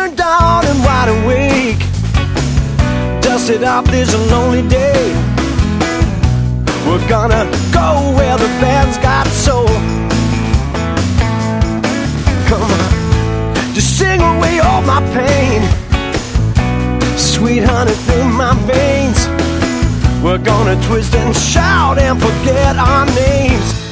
turned on and wide awake. Dusted off this lonely day. We're gonna go where the band's got soul. Come on, just sing away all my pain. Sweet honey through my veins. We're gonna twist and shout and forget our names.